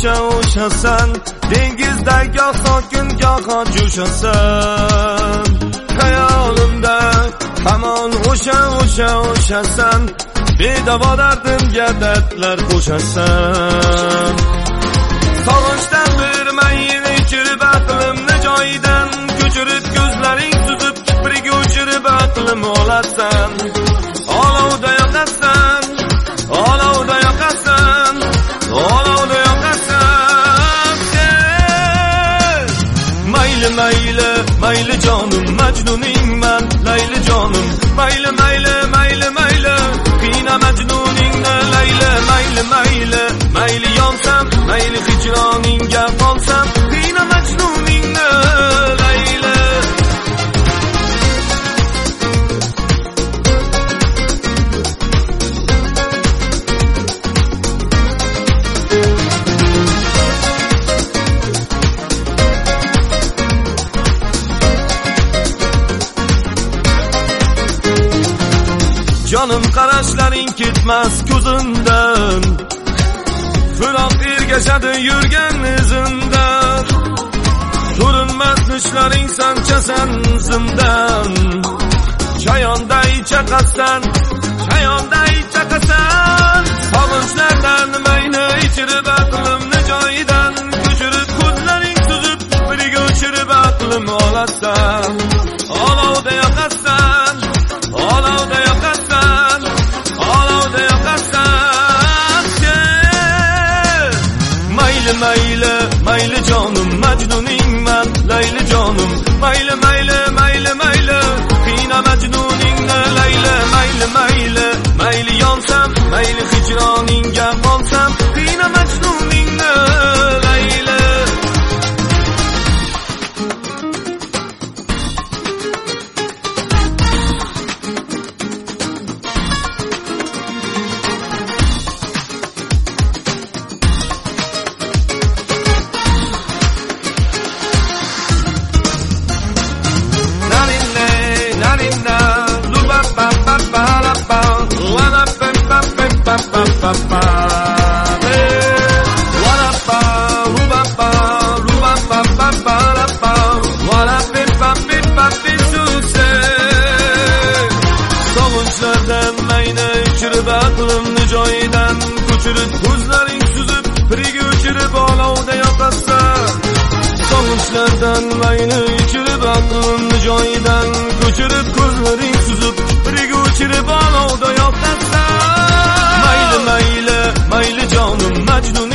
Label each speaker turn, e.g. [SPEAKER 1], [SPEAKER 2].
[SPEAKER 1] o'shasan, dengizdagi sokin goho jo'shasan. Xayolimda hamon o'shasan, bedavo dardimga dardlar qo'shasan. Sog'inchdan bir mayil ichirib aqlimni joyidan ko'chirib, ko'zlaring suzib kipriga o'chirib aqlim olasan. Olovda yoqasan, olovda yoqasan, olovda yoqasan. Mayli mayli mayli jonim, majnuningman Layli jonim. Mayli mayli mayli mayli qiyna majnuningni Layli. Mayli mayli mayli yonsam, mayli hijroningga qolsam, qiyna majnuningni Layli. Jonim qarashlaring ketmas ko'zimdan, firoq ergashadi yurgan izimdan. Ko'rinmas nishlaring sanchasan zimdan, chayonday chaqasan, chayonday chaqasan. Sog'inchlardan mayni ichirib aqlimni joyidan ko'chirib, ko'zlaring suzib biriga o'chirib aqlim olasan. Olovda yoqasan, olovda yoqasan, olovda yoqasan. Mayli mayli mayli jonim, majnuningman Layli jonim. Mayli mayli mayli mayli qiyna majnuningni Layli. Mayli mayli mayli yonsam, mayli hijroningga qolsam, qiyna majnuningni Layli. Sog'inchlardan mayni ichirib aqlimni joyidan ko'chirib, ko'zlaring suzib biriga o'chirib olovda yoqasan. Sog'inchlardan mayni ichirib aqlimni joyidan ko'chirib, ko'zlaring suzib biriga o'chirib olovda yoqasan. Mayli mayli mayli jonim, majnun